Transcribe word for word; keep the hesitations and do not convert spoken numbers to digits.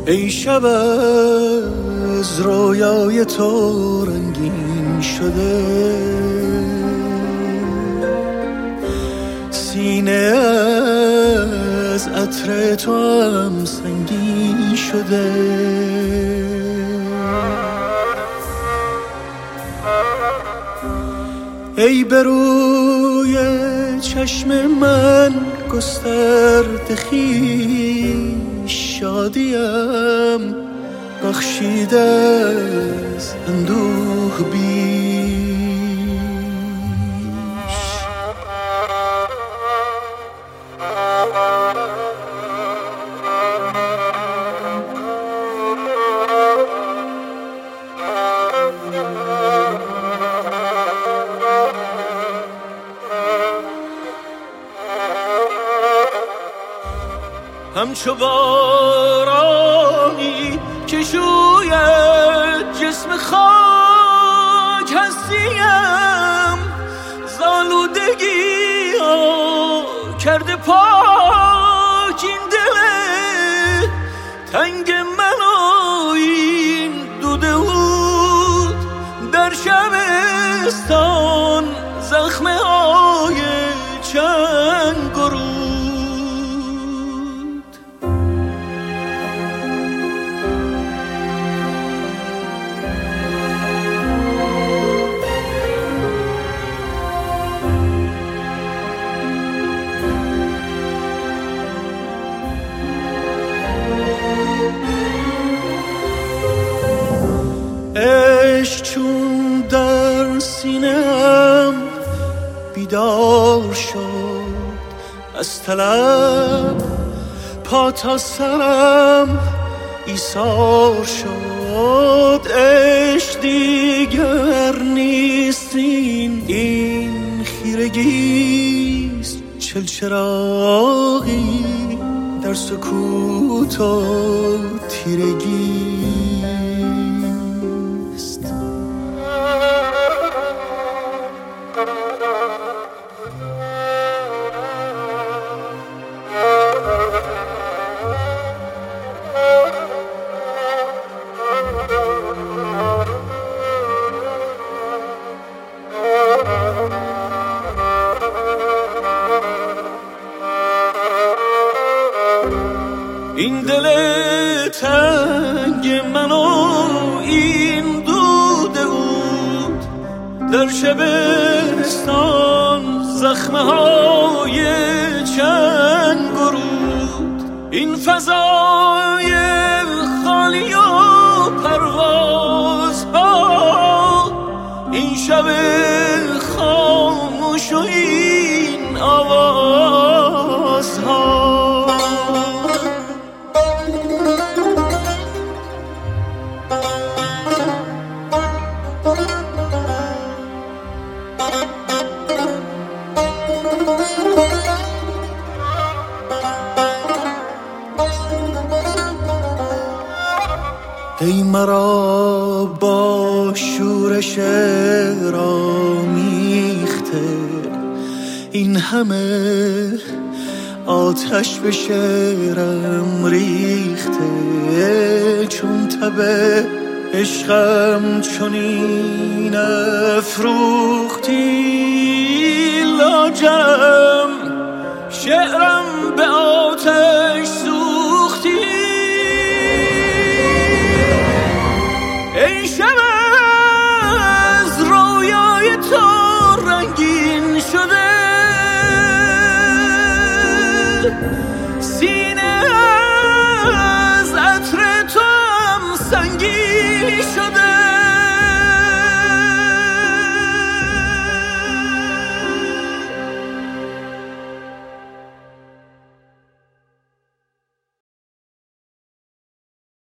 ای شب از رویای تو رنگین شده، سینه از عطر تو هم سنگین شده. ای به روی چشم من گسترده خویش، شادیم بخشیده از اندوه بیش. همچو بارانی که شوید جسم خاک هستیم، زالودگی ها کرده پاک این دل تنگ من و این دوده بود. در شبستان زخمه های چند گروه، عشق چون در سینه‌ام بیدار شد، از طلب پا تا سرم ایثار شد. عشق دیگر نیست این این خیرگیست، چل چراغی در سکوت و تیرگی. این دل تنگ من و این دوده بود، در شبستان زخمه های چند گرود. این فضای خالی و پرواز ها، این شب خاموش و این آواز ها. ای مرا با شورش رامیخته، این همه آتش به شعرم ریخته. چون تب عشقم چنین افروختی لاجرم، شعرم به آتش سوختی. ای شب از رویای تو رنگین شده،